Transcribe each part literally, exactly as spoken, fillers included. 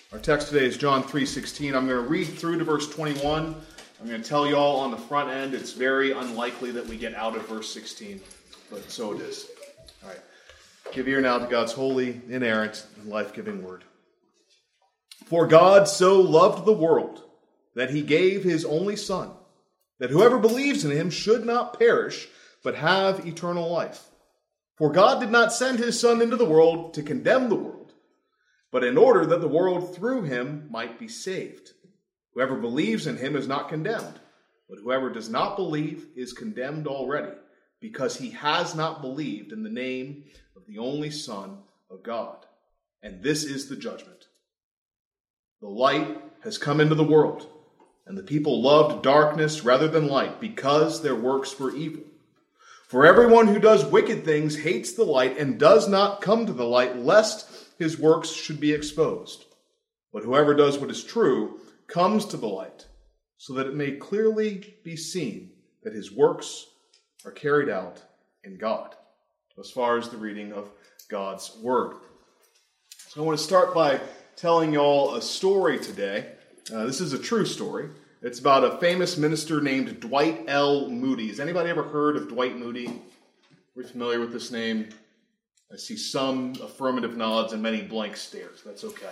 Our text today is John three sixteen. I'm going to read through to verse twenty-one. I'm going to tell you all on the front end, it's very unlikely that we get out of verse sixteen, but so it is. All right. Give ear now to God's holy, inerrant, and life-giving word. For God so loved the world that he gave his only Son, that whoever believes in him should not perish, but have eternal life. For God did not send his Son into the world to condemn the world, but in order that the world through him might be saved. Whoever believes in him is not condemned, but whoever does not believe is condemned already, because he has not believed in the name of the only Son of God. And this is the judgment. The light has come into the world, and the people loved darkness rather than light, because their works were evil. For everyone who does wicked things hates the light and does not come to the light, lest his works should be exposed. But whoever does what is true comes to the light, so that it may clearly be seen that his works are carried out in God. As far as the reading of God's word. So I want to start by telling y'all a story today. Uh, this is a true story. It's about a famous minister named Dwight L. Moody. Has anybody ever heard of Dwight Moody? Are we familiar with this name? I see some affirmative nods and many blank stares. That's okay.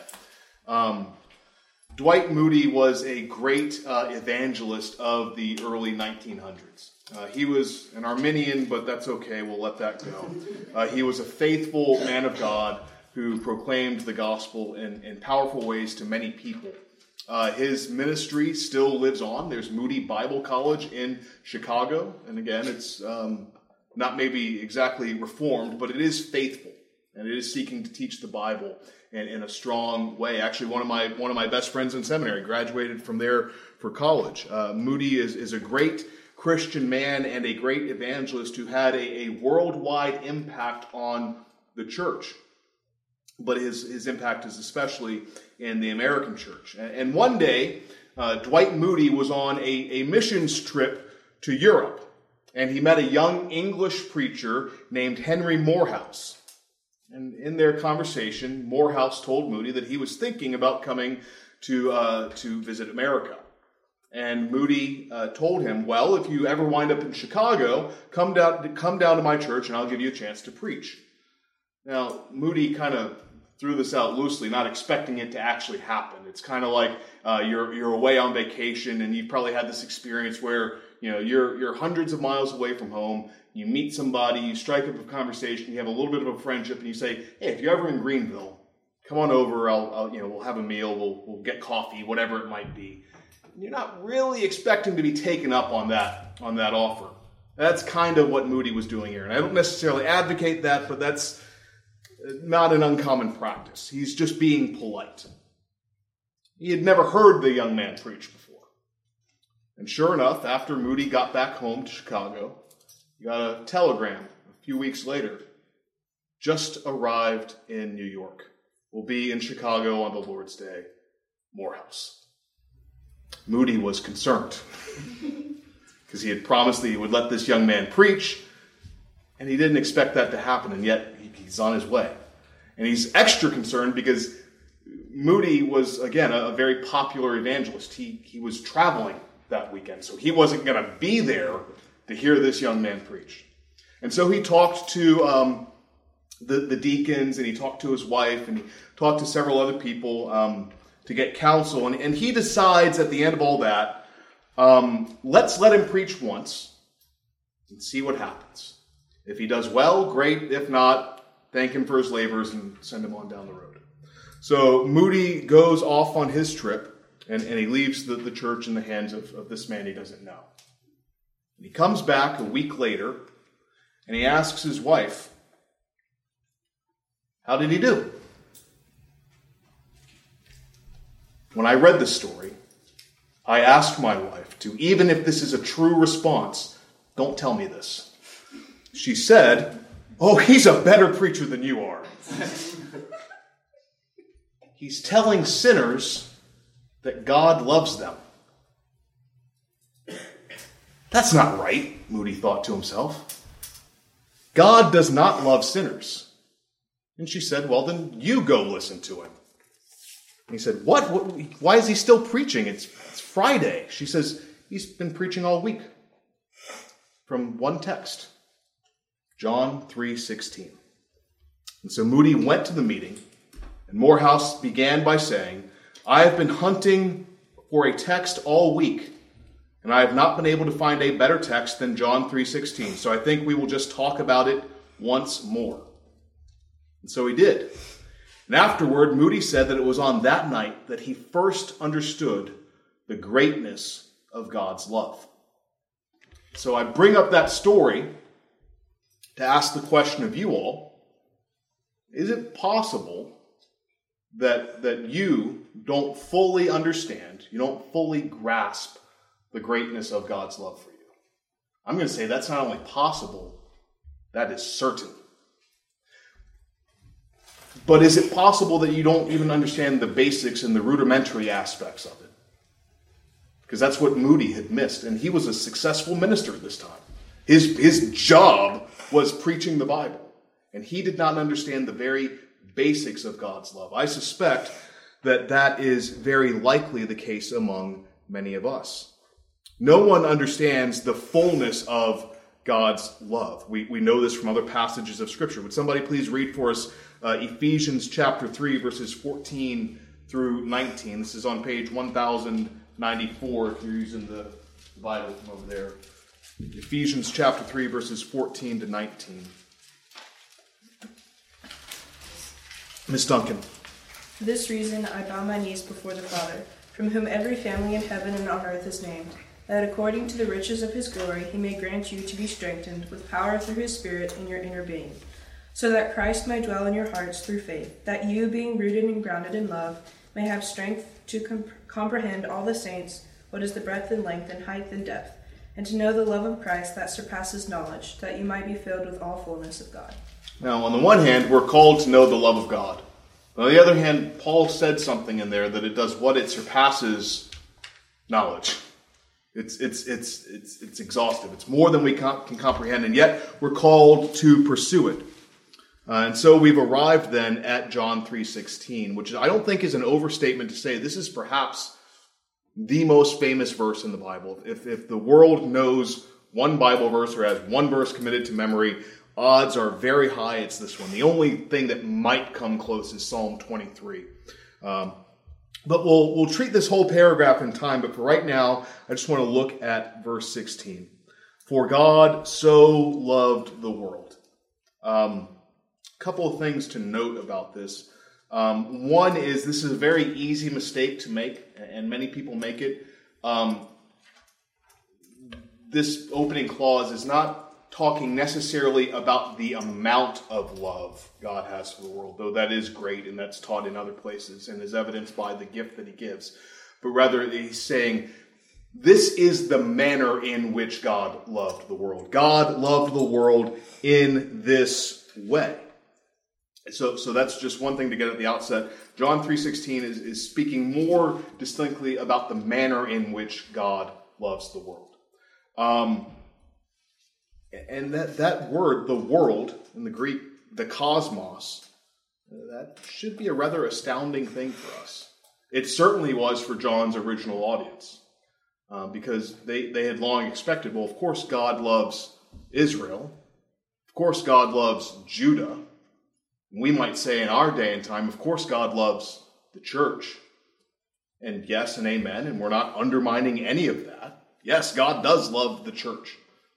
Um, Dwight Moody was a great uh, evangelist of the early nineteen hundreds. Uh, he was an Arminian, but that's okay. We'll let that go. Uh, he was a faithful man of God who proclaimed the gospel in, in powerful ways to many people. Uh, his ministry still lives on. There's Moody Bible College in Chicago. And again, it's um, not maybe exactly reformed, but it is faithful. And it is seeking to teach the Bible in, in a strong way. Actually, one of my one of my best friends in seminary graduated from there for college. Uh, Moody is, is a great Christian man and a great evangelist who had a, a worldwide impact on the church. But his, his impact is especially in the American church. And, and one day, uh, Dwight Moody was on a, a missions trip to Europe. And he met a young English preacher named Henry Morehouse. And in their conversation, Morehouse told Moody that he was thinking about coming to uh, to visit America. And Moody uh, told him, well, if you ever wind up in Chicago, come down, come down to my church and I'll give you a chance to preach. Now, Moody kind of threw this out loosely, not expecting it to actually happen. It's kind of like uh, you're you're away on vacation and you've probably had this experience where you know you're you're hundreds of miles away from home. You meet somebody, you strike up a conversation, you have a little bit of a friendship, and you say, "Hey, if you're ever in Greenville, come on over. I'll, I'll you know we'll have a meal, we'll we'll get coffee, whatever it might be." You're not really expecting to be taken up on that on that offer. That's kind of what Moody was doing here, and I don't necessarily advocate that, but that's not an uncommon practice. He's just being polite. He had never heard the young man preach before. And sure enough, after Moody got back home to Chicago, he got a telegram a few weeks later. Just arrived in New York. Will be in Chicago on the Lord's Day. Morehouse. Moody was concerned because he had promised that he would let this young man preach, and he didn't expect that to happen, and yet he's on his way. And he's extra concerned because Moody was, again, a, a very popular evangelist. He, he was traveling that weekend, so he wasn't going to be there to hear this young man preach. And so he talked to um, the, the deacons, and he talked to his wife, and he talked to several other people um, to get counsel. And, and he decides at the end of all that, um, let's let him preach once and see what happens. If he does well, great. If not, thank him for his labors and send him on down the road. So Moody goes off on his trip, and, and he leaves the, the church in the hands of, of this man he doesn't know. And he comes back a week later, and he asks his wife, how did he do? When I read this story, I asked my wife to, even if this is a true response, don't tell me this. She said, oh, he's a better preacher than you are. He's telling sinners that God loves them. That's not right, Moody thought to himself. God does not love sinners. And she said, well, then you go listen to him. He said, what? what? Why is he still preaching? It's, it's Friday. She says, he's been preaching all week. From one text, John three sixteen. And so Moody went to the meeting, and Morehouse began by saying, I have been hunting for a text all week, and I have not been able to find a better text than John three sixteen. So I think we will just talk about it once more. And so he did. And afterward, Moody said that it was on that night that he first understood the greatness of God's love. So I bring up that story to ask the question of you all, is it possible that, that you don't fully understand, you don't fully grasp the greatness of God's love for you? I'm going to say that's not only possible, that is certain. But is it possible that you don't even understand the basics and the rudimentary aspects of it? Because that's what Moody had missed. And he was a successful minister at this time. His, his job was preaching the Bible. And he did not understand the very basics of God's love. I suspect that that is very likely the case among many of us. No one understands the fullness of God's love. We, we know this from other passages of Scripture. Would somebody please read for us uh, Ephesians chapter three, verses fourteen through nineteen. This is on page one thousand ninety-four if you're using the Bible from over there. Ephesians chapter three, verses fourteen to nineteen. Miss Duncan. For this reason I bow my knees before the Father, from whom every family in heaven and on earth is named, that according to the riches of his glory he may grant you to be strengthened with power through his Spirit in your inner being, so that Christ may dwell in your hearts through faith, that you, being rooted and grounded in love, may have strength to comp- comprehend all the saints, what is the breadth and length and height and depth, and to know the love of Christ that surpasses knowledge, that you might be filled with all fullness of God. Now, on the one hand, we're called to know the love of God. On the other hand, Paul said something in there that it does what? It surpasses knowledge. It's it's it's it's it's exhaustive. It's more than we can comprehend, and yet we're called to pursue it. Uh, and so we've arrived then at John three sixteen, which I don't think is an overstatement to say this is perhaps the most famous verse in the Bible. If if the world knows one Bible verse or has one verse committed to memory, odds are very high it's this one. The only thing that might come close is Psalm twenty-three. Um, but we'll we'll treat this whole paragraph in time, but for right now, I just want to look at verse sixteen. For God so loved the world. Um, a couple of things to note about this. Um, one is this is a very easy mistake to make, and many people make it. Um, this opening clause is not talking necessarily about the amount of love God has for the world, though that is great and that's taught in other places and is evidenced by the gift that he gives. But rather he's saying this is the manner in which God loved the world. God loved the world in this way. So, so that's just one thing to get at the outset. John three sixteen is, is speaking more distinctly about the manner in which God loves the world. Um, and that, that word, the world, in the Greek, the cosmos, that should be a rather astounding thing for us. It certainly was for John's original audience, uh, because they, they had long expected, well, of course God loves Israel. Of course God loves Judah. We might say in our day and time, of course God loves the church. And yes and amen, and we're not undermining any of that. Yes, God does love the church.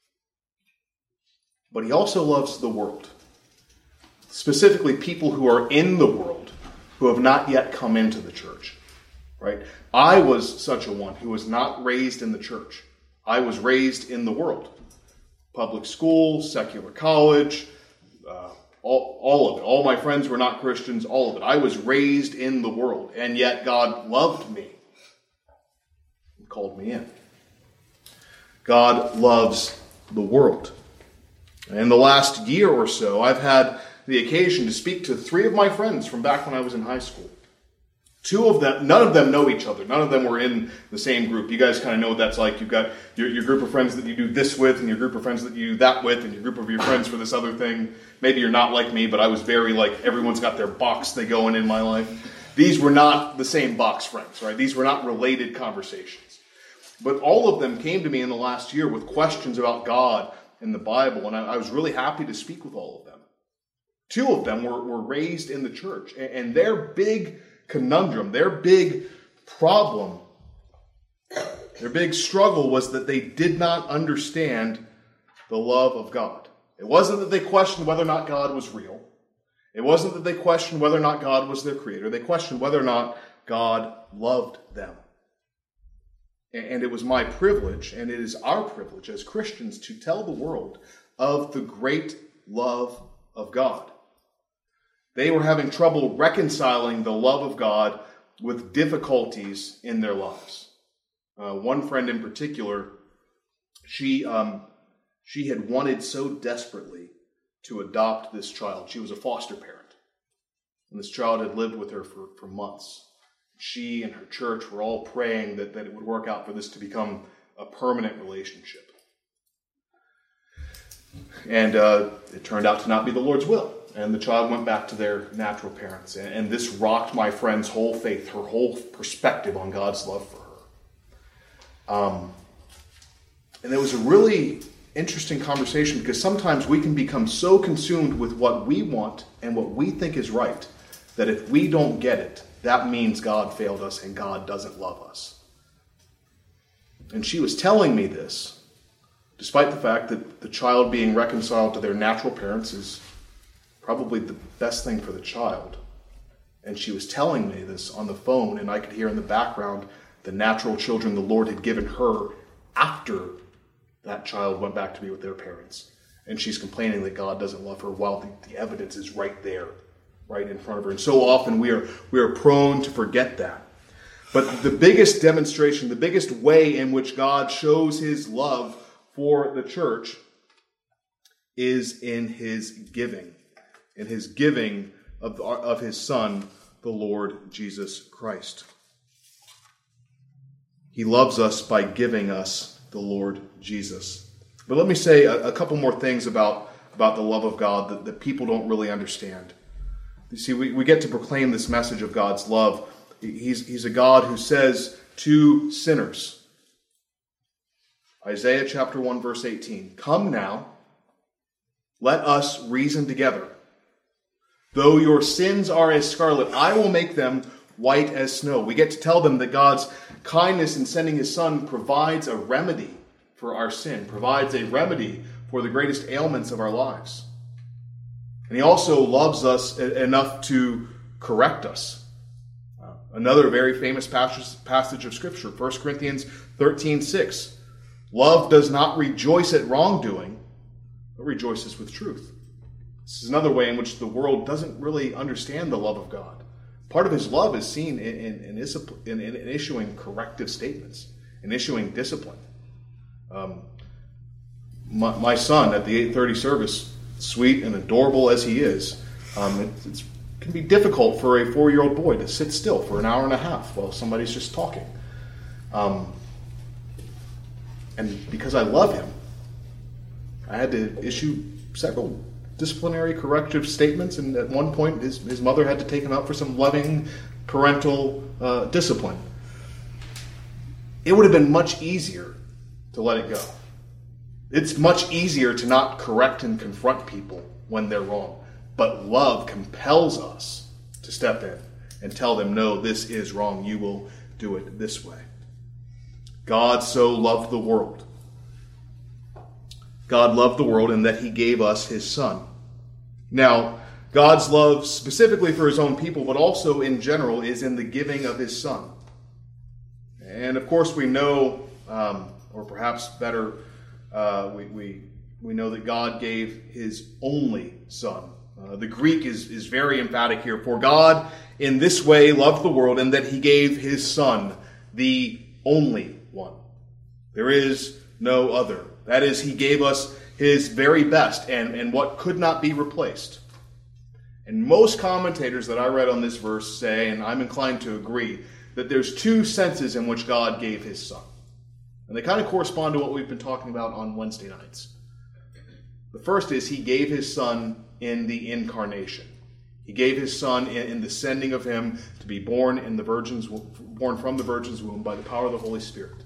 But he also loves the world. Specifically, people who are in the world who have not yet come into the church. Right? I was such a one who was not raised in the church. I was raised in the world. Public school, secular college, uh, all, all of it. All my friends were not Christians, all of it. I was raised in the world, and yet God loved me and called me in. God loves the world. In the last year or so, I've had the occasion to speak to three of my friends from back when I was in high school. Two of them, none of them know each other. None of them were in the same group. You guys kind of know what that's like. You've got your, your group of friends that you do this with, and your group of friends that you do that with, and your group of your friends for this other thing. Maybe you're not like me, but I was very like, everyone's got their box they go in in my life. these were not the same box friends, right? These were not related conversations. But all of them came to me in the last year with questions about God and the Bible, and I, I was really happy to speak with all of them. Two of them were, were raised in the church, and, and their big conundrum, their big problem, their big struggle was that they did not understand the love of God. It wasn't that they questioned whether or not God was real. It wasn't that they questioned whether or not God was their creator. They questioned whether or not God loved them. And it was my privilege, and it is our privilege as Christians to tell the world of the great love of God. They were having trouble reconciling the love of God with difficulties in their lives. Uh, one friend in particular, she um, she had wanted so desperately to adopt this child. She was a foster parent, and this child had lived with her for, for months. She and her church were all praying that, that it would work out for this to become a permanent relationship. And uh, it turned out to not be the Lord's will. And the child went back to their natural parents. And, and this rocked my friend's whole faith, her whole perspective on God's love for her. Um, and it was a really interesting conversation, because sometimes we can become so consumed with what we want and what we think is right that if we don't get it, that means God failed us and God doesn't love us. And she was telling me this, despite the fact that the child being reconciled to their natural parents is probably the best thing for the child. And she was telling me this on the phone, and I could hear in the background the natural children the Lord had given her after that child went back to be with their parents. And she's complaining that God doesn't love her while the, the evidence is right there, right in front of her. And so often we are we are prone to forget that. But the biggest demonstration, the biggest way in which God shows his love for the church is in his giving. In his giving of, of his Son, the Lord Jesus Christ. He loves us by giving us the Lord Jesus. But let me say a, a couple more things about, about the love of God that, that people don't really understand. You see, we, we get to proclaim this message of God's love. He's, he's a God who says to sinners, Isaiah chapter one, verse eighteen, "Come now, let us reason together. Though your sins are as scarlet, I will make them white as snow." We get to tell them that God's kindness in sending his Son provides a remedy for our sin, provides a remedy for the greatest ailments of our lives. And he also loves us enough to correct us. Uh, another very famous passage, passage of Scripture, First Corinthians thirteen six. "Love does not rejoice at wrongdoing, but rejoices with truth." This is another way in which the world doesn't really understand the love of God. Part of his love is seen in, in, in, in, in issuing corrective statements, in issuing discipline. Um, my, my son at the eight thirty service, sweet and adorable as he is, um, it it's, can be difficult for a four-year-old boy to sit still for an hour and a half while somebody's just talking. Um, and because I love him, I had to issue several disciplinary corrective statements, and at one point his, his mother had to take him out for some loving parental uh, discipline. It would have been much easier to let it go. It's much easier to not correct and confront people when they're wrong. But love compels us to step in and tell them, no, this is wrong. You will do it this way. God so loved the world. God loved the world in that he gave us his Son. Now, God's love specifically for his own people, but also in general, is in the giving of his Son. And of course we know, um, or perhaps better, uh, we, we, we know that God gave his only Son. Uh, the Greek is, is very emphatic here. For God in this way loved the world, and that he gave his Son, the only one. There is no other. That is, he gave us his very best and, and what could not be replaced. And most commentators that I read on this verse say, and I'm inclined to agree, that there's two senses in which God gave his Son. And they kind of correspond to what we've been talking about on Wednesday nights. The first is he gave his Son in the incarnation. He gave his Son in, in the sending of him to be born in the virgin's born from the virgin's womb by the power of the Holy Spirit,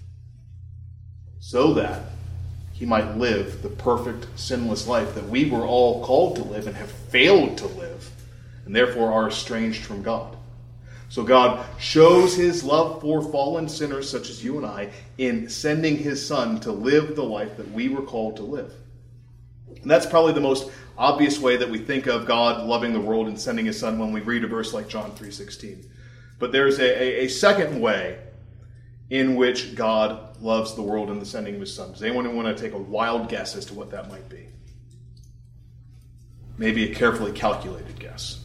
so that he might live the perfect, sinless life that we were all called to live and have failed to live, and therefore are estranged from God. So God shows his love for fallen sinners such as you and I in sending his Son to live the life that we were called to live. And that's probably the most obvious way that we think of God loving the world and sending his Son when we read a verse like John three sixteen. But there's a, a, a second way in which God loves the world in the sending of his Son. Does anyone want to take a wild guess as to what that might be? Maybe a carefully calculated guess.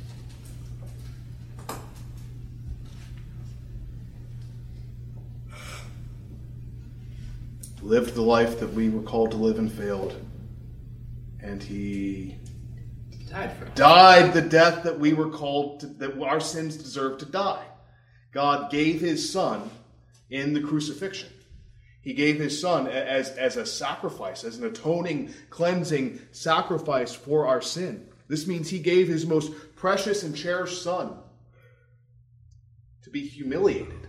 Lived the life that we were called to live and failed. And he died for us. Died the death that we were called to, that our sins deserved to die. God gave his Son in the crucifixion. He gave his Son as, as a sacrifice, as an atoning, cleansing sacrifice for our sin. This means he gave his most precious and cherished Son to be humiliated,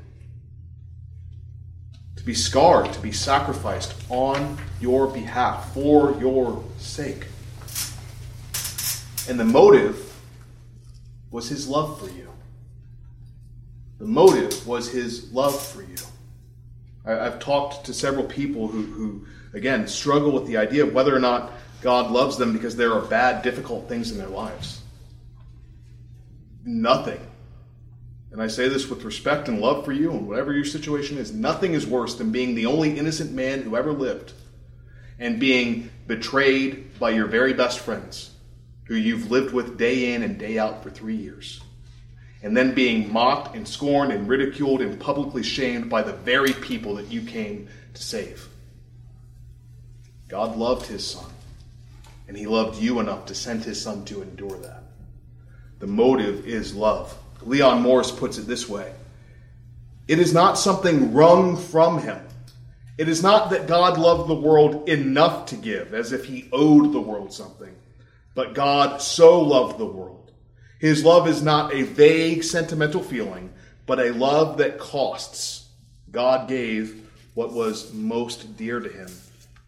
to be scarred, to be sacrificed on your behalf, for your sake. And the motive was his love for you. The motive was his love for you. I, I've talked to several people who, who, again, struggle with the idea of whether or not God loves them because there are bad, difficult things in their lives. Nothing. And I say this with respect and love for you, and whatever your situation is, nothing is worse than being the only innocent man who ever lived and being betrayed by your very best friends who you've lived with day in and day out for three years. And then being mocked and scorned and ridiculed and publicly shamed by the very people that you came to save. God loved his Son, and he loved you enough to send his Son to endure that. The motive is love. Leon Morris puts it this way: it is not something wrung from him. It is not that God loved the world enough to give, as if he owed the world something. But God so loved the world. His love is not a vague, sentimental feeling, but a love that costs. God gave what was most dear to him.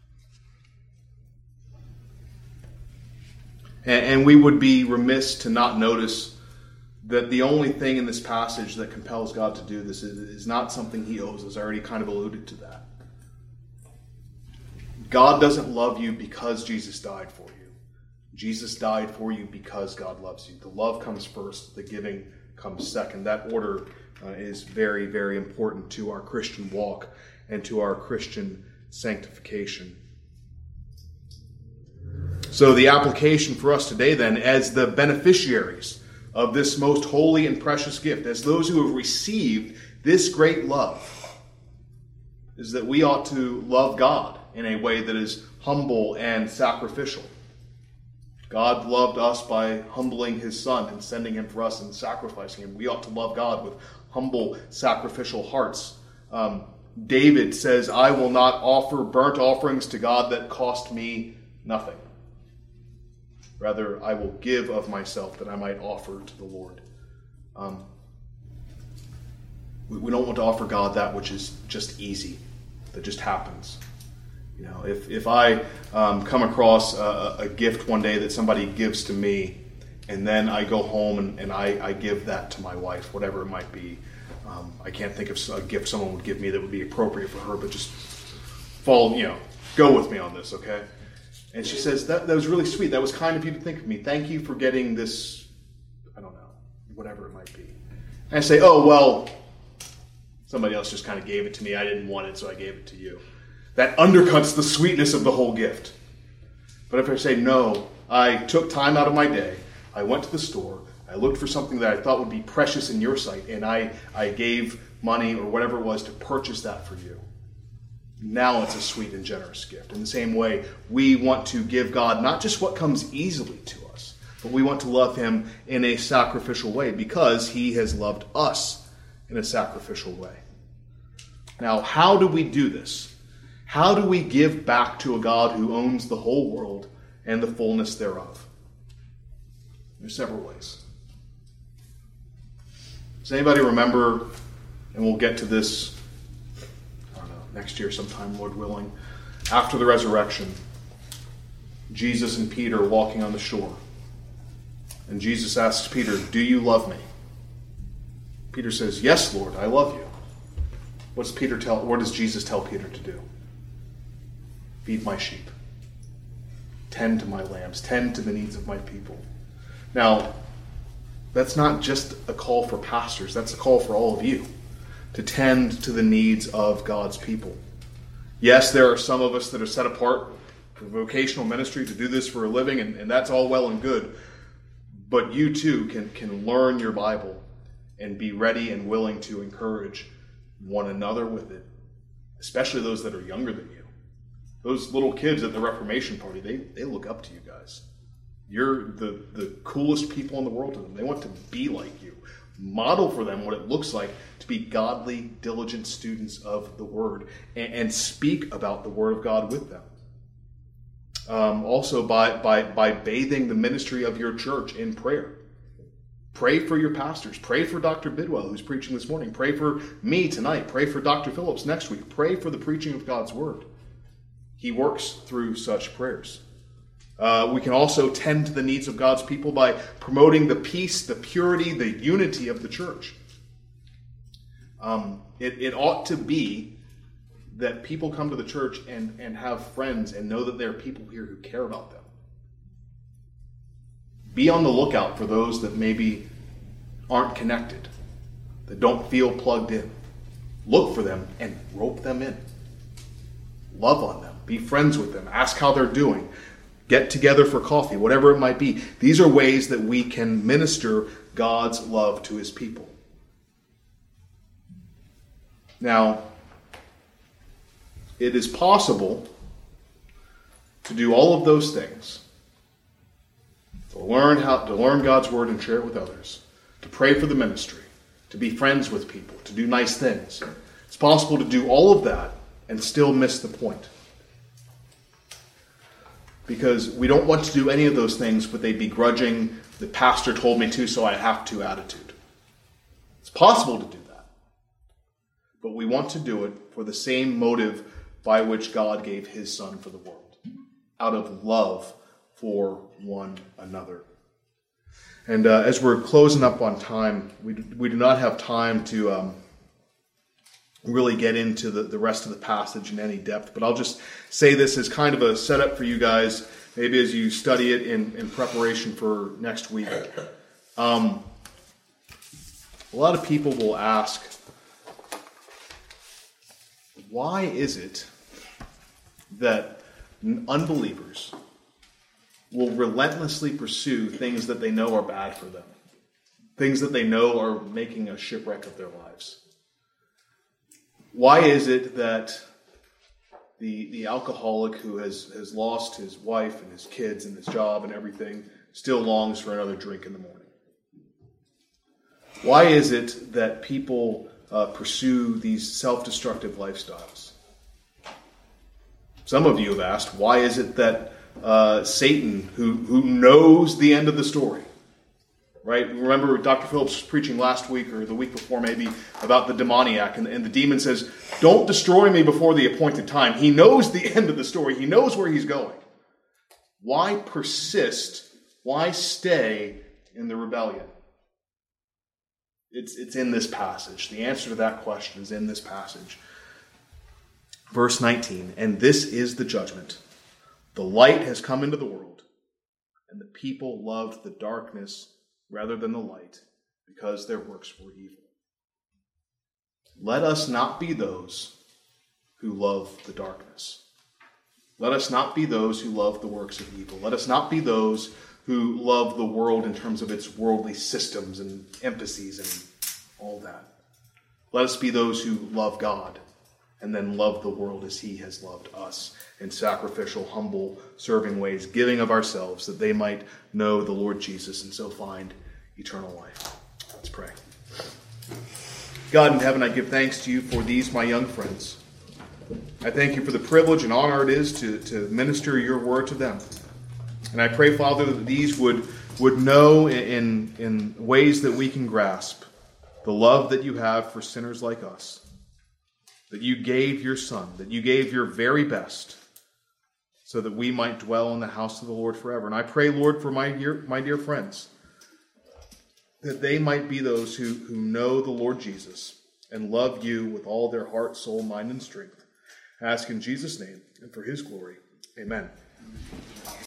And, and we would be remiss to not notice that the only thing in this passage that compels God to do this is, is not something he owes us. I already kind of alluded to that. God doesn't love you because Jesus died for you. Jesus died for you because God loves you. The love comes first, the giving comes second. That order uh, is very, very important to our Christian walk and to our Christian sanctification. So the application for us today then, as the beneficiaries of this most holy and precious gift, as those who have received this great love, is that we ought to love God in a way that is humble and sacrificial. God loved us by humbling his Son and sending him for us and sacrificing him. We ought to love God with humble, sacrificial hearts. Um, David says, I will not offer burnt offerings to God that cost me nothing. Rather, I will give of myself that I might offer to the Lord. Um, we, we don't want to offer God that which is just easy, that just happens. You know, if if I um, come across a, a gift one day that somebody gives to me, and then I go home and, and I, I give that to my wife, whatever it might be. Um, I can't think of a gift someone would give me that would be appropriate for her, but just follow, you know, go with me on this, okay? And she says, that, that was really sweet. That was kind of you to think of me. Thank you for getting this, I don't know, whatever it might be. And I say, oh, well, somebody else just kind of gave it to me. I didn't want it, so I gave it to you. That undercuts the sweetness of the whole gift. But if I say, no, I took time out of my day, I went to the store, I looked for something that I thought would be precious in your sight, and I, I gave money or whatever it was to purchase that for you. Now it's a sweet and generous gift. In the same way, we want to give God not just what comes easily to us, but we want to love him in a sacrificial way because he has loved us in a sacrificial way. Now, how do we do this? How do we give back to a God who owns the whole world and the fullness thereof? There's several ways. Does anybody remember, and we'll get to this, I don't know, next year sometime, Lord willing, after the resurrection, Jesus and Peter walking on the shore. And Jesus asks Peter, "Do you love me?" Peter says, "Yes, Lord, I love you." What does Peter tell? What does Jesus tell Peter to do? Feed my sheep. Tend to my lambs. Tend to the needs of my people. Now, that's not just a call for pastors. That's a call for all of you to tend to the needs of God's people. Yes, there are some of us that are set apart for vocational ministry to do this for a living, and, and that's all well and good. But you too can, can learn your Bible and be ready and willing to encourage one another with it, especially those that are younger than you. Those little kids at the Reformation party, they, they look up to you guys. You're the, the coolest people in the world to them. They want to be like you. Model for them what it looks like to be godly, diligent students of the Word, and, and speak about the Word of God with them. Um, also, by, by, by bathing the ministry of your church in prayer. Pray for your pastors. Pray for Doctor Bidwell, who's preaching this morning. Pray for me tonight. Pray for Doctor Phillips next week. Pray for the preaching of God's Word. He works through such prayers. Uh, we can also tend to the needs of God's people by promoting the peace, the purity, the unity of the church. Um, it, it ought to be that people come to the church and, and have friends and know that there are people here who care about them. Be on the lookout for those that maybe aren't connected, that don't feel plugged in. Look for them and rope them in. Love on them. Be friends with them. Ask how they're doing. Get together for coffee, whatever it might be. These are ways that we can minister God's love to His people. Now, it is possible to do all of those things. To learn how to learn God's Word and share it with others. To pray for the ministry. To be friends with people. To do nice things. It's possible to do all of that and still miss the point. Because we don't want to do any of those things with a begrudging, the pastor told me to, so I have to attitude. It's possible to do that. But we want to do it for the same motive by which God gave His Son for the world. Out of love for one another. And uh, as we're closing up on time, we do, we do not have time to um, really get into the, the rest of the passage in any depth, but I'll just say this as kind of a setup for you guys, maybe as you study it in, in preparation for next week. Um, a lot of people will ask, why is it that unbelievers will relentlessly pursue things that they know are bad for them, things that they know are making a shipwreck of their lives? Why is it that the the alcoholic who has, has lost his wife and his kids and his job and everything still longs for another drink in the morning? Why is it that people uh, pursue these self-destructive lifestyles? Some of you have asked, why is it that uh, Satan, who, who knows the end of the story, right? Remember Doctor Phillips was preaching last week or the week before maybe about the demoniac, and, and the demon says, don't destroy me before the appointed time. He knows the end of the story. He knows where he's going. Why persist? Why stay in the rebellion? It's, it's in this passage. The answer to that question is in this passage. Verse nineteen, and this is the judgment. The light has come into the world, and the people loved the darkness rather than the light, because their works were evil. Let us not be those who love the darkness. Let us not be those who love the works of evil. Let us not be those who love the world in terms of its worldly systems and emphases and all that. Let us be those who love God and then love the world as He has loved us in sacrificial, humble, serving ways, giving of ourselves that they might know the Lord Jesus and so find eternal life. Let's pray. God in heaven, I give thanks to you for these, my young friends. I thank you for the privilege and honor it is to, to minister your word to them. And I pray, Father, that these would would know in, in ways that we can grasp the love that you have for sinners like us, that you gave your Son, that you gave your very best, so that we might dwell in the house of the Lord forever. And I pray, Lord, for my dear, my dear friends, that they might be those who, who know the Lord Jesus and love you with all their heart, soul, mind, and strength. I ask in Jesus' name and for his glory. Amen.